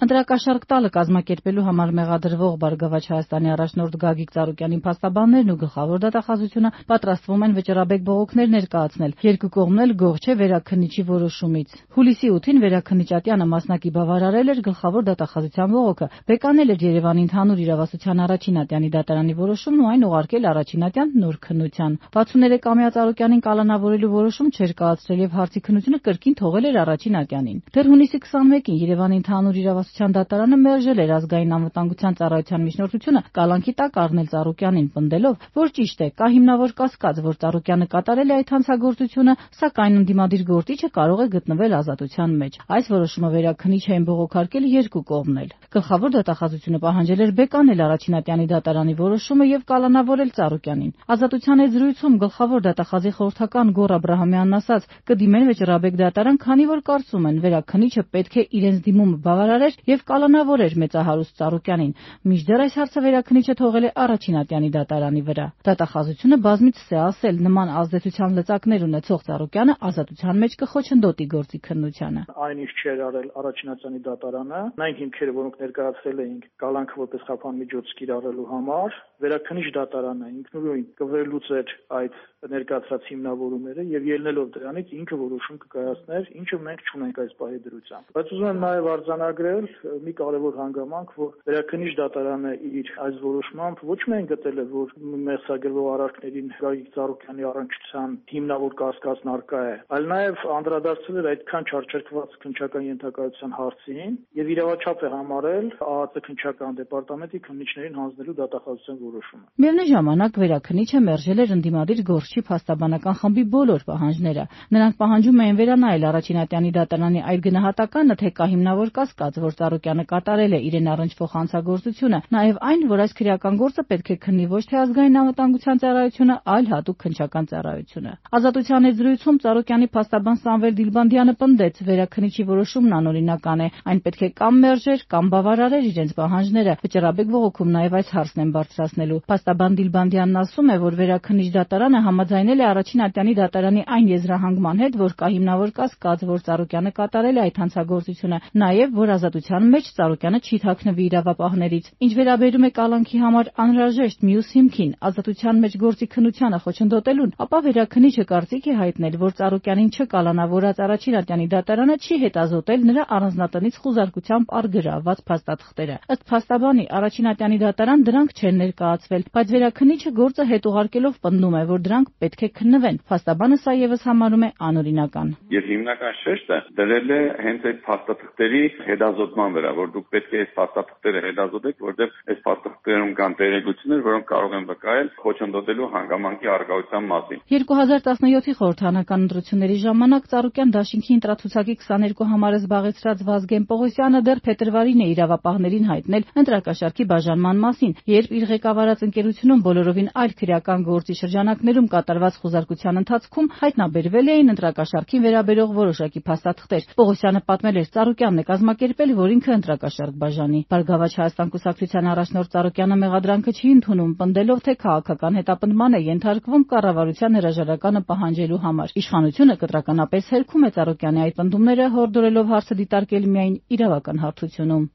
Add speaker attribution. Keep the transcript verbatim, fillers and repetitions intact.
Speaker 1: Ընտրակաշառք տալը կազմակերպելու համար մեղադրվող Բարգավաճ Հայաստանի առաջնորդ Գագիկ Ծառուկյանի փաստաբաններն ու գլխավոր դատախազությունը պատրաստվում են վճռաբեկ բողոքներ ներկայացնել։ Երկու կողմն էլ գոհ չէ վերաքննիչի որոշումից։ Հուլիսի ութին վերաքննիչատյանը մասնակի բավարարել էր գլխավոր դատախազության բողոքը, բեկանել էր Երևանի ընդհանուր իրավասության առաջին ատյանի դատարանի որոշումն ու այն ուղարկել առաջին ատյան նոր քննության։ վաթսուններեքամյա Ծառուկյանին կալանավորելու որոշում չէր կայացրել եւ հարցի քննությունը կրկին թողել էր առաջին ատյանին։ Դեռ հունիսի քսանմեկին Երևանի ընդհանուր իրավասության դատարանը մերժել էր ազգային անվտանգության ծառայության միջնորդությունը կալանքի տակ առնել Ծառուկյանին, պնդելով, որ ճիշտ է, կա հիմնավոր կասկած, որ Ծառուկյանը կատարել է այդ հանցագործությունը, սակայն ընդդիմադիր գործիչը կարող է գտնվել ազատության մեջ։ Այս որոշումը վերաքննիչ էին բողոքարկել երկու կողմն էլ։ Գլխավոր դատախազությունը պահանջել էր բեկանել առաջին ատյանի դատարանի որոշումը եւ կալանավորել Ծառուկյանին։ Ազատության հետ զրույցում գլխավոր դատախազի խորհրդական Գոռ Աբրահամյանն ասաց, կդիմեն վճռաբեկ դատարան, քանի որ կարծում են վերաքննիչը պետք է իրենց դիմումը բավարարեր եւ կալանավորեր մեծահարուստ Ծառուկյանին։ Մինչդեռ այս հարցը վերաքննիչը թողել է առաջին ատյանի դատարանի վրա։ Դատախազությունը բազմիցս է ասել, նման ազդեցության լծակներ ունեցող Ծառուկյանը ազատության մեջ կխոչընդոտի գործի քննությանը։
Speaker 2: Այն ինչ չէր արել առաջին ատյանի դատարանը, նայենք հիմքերը, որոնք ներկայացրել էինք կալանքը որպես խափան միջոց կիրառելու համար, վերաքննիչ դատարանը ինքնուրույն կվերլուծեր այդ ներկայացրած հիմնավորումները եւ ելնելով դրանից ինքը որոշում կկայացներ, ինչը մենք չունենք այս պահի դրությամբ։ Բայց ուզում եմ նաեւ արձանագրել մի կարևոր հանգամանք, որ վերաքննիչ դատարանը իր այս որոշմամբ ոչ միայն գտել է, որ մեղսագրվող արարքներին Գագիկ Ծառուկյանի առնչության հիմնավոր կասկածն առկա է, այլ նաեւ անդրադարձել էր այդքան չարչարքված քննչական ենթակայության հարցին եւ իրավաչափ է համարել ԱԱԾ քննչական դեպարտամենտի քննիչներին հանձնելու դատախազության որոշումը։
Speaker 1: Միևնույն ժամանակ վերաքննիչը մերժել էր ընդդիմադիր գործչի փաստաբանական խմբի բոլոր պահանջները։ Նրանք պահանջում էին վերանայել առաջին ատյանի դատարանի այդ գնահատականը, թե կա հիմնավոր կասկած, որ Ծառուկյանը կատարել է իրեն առնչվող հանցագործությունը, նաեւ այն, որ այս քրեական գործը պետք է քննի ոչ թե ազգային անվտանգության ծառայությունը, այլ հատուկ քննչական ծառայությունը։ Ազատության հետ զրույցում Ծառուկյանի փաստաբան Սամվել Դիլբանդյանը պնդեց, վերաքննիչի որոշումն անօրինական է, այն պետք է կամ մերժեր, կամ բավարարեր իրենց պահանջները։ Վճռաբեկ բողոքում նաեւ այս հարցն են բարձրացնելու։ Փաստաբան Դիլբանդյանն ասում է, որ վերաքննիչ դատարանը համաձայնել է առաջին ատյանի դատարանի այն եզրահանգման հետ, որ կա հիմնավոր կասկած, որ Ծառուկյանը կատարել է այդ հանցագործությունը, նաեւ որ ազատության մեջ Ծառուկյանը չի թաքնվի իրավապահներից։ Ինչ վերաբերում է կալանքի համար անհրաժեշտ մյուս հիմքին, ազատության մեջ գործի քննությանը խոչընդոտելուն, ապա վերաքննիչը կարծիք է հայտնել, որ Ծառուկյանին չկալանավորած առաջին ատյանի դատարանը չի հետազոտել նրա առանձնատնից խուզարկությամբ առգրավված փաստաթղթերը։ Ըստ փաստաբանի, առաջին ատյանի դատարան դրանք չեն ներկայացվել, բայց վերաքննիչը գործը հետ ուղարկելով պնդում է, որ դրանք պետք է քննվեն։ Փաստաբանը սա եւս համարում է անօրինական։
Speaker 3: Եվ հիմնական շեշտը դրել է հենց այդ փաստաթղթերի հետազոտման վրա, որ դուք պետք է այս փաստաթղթերը հետազոտեք, որտեղ այս փաստաթղթերում կան տեղեկություններ, որոնք կարող են վկայել խոչընդոտելու հանգամանքի առկայության մասին։
Speaker 1: երկու հազար տասնյոթի խորհրդարանական ընտրությունների ժամանակ Ծառուկյան դաշինքի ընտրացուցակի քսաներկու համարը զբաղեցրած Վազգեն Պողոսյանը դեռ փետրվարին է իրավապահներին հայտնել ընտրակաշառքի բաժանման մասին, երբ իր ղեկավարած ընկերությունում բոլորովին այլ քրեական գործի շրջանակներում կատարված խուզարկության ընթացքում հայտնաբերվել էին ընտրակաշառքին վերաբերող որոշակի փաստաթղթեր։ Պողոսյանը պատմել էր, Ծառուկյանն է կազմակերպել, որ ինքը ընտրակաշառք բաժանի։ Բարգավաճ Հայաստան կուսակցության առաջնորդ Ծառուկյանը մեղադրանքը չի ընդունում, պնդելով, թե քաղաքական հետապնդման է ենթարկվում կառավարության հրաժարականը պահանջելու համար։ Իշխանությունը կտրականապես հերքում է Ծառուկյանի այդ պնդումները, հորդորելով հարցը դիտարկել միայն իրավական հարթությունում։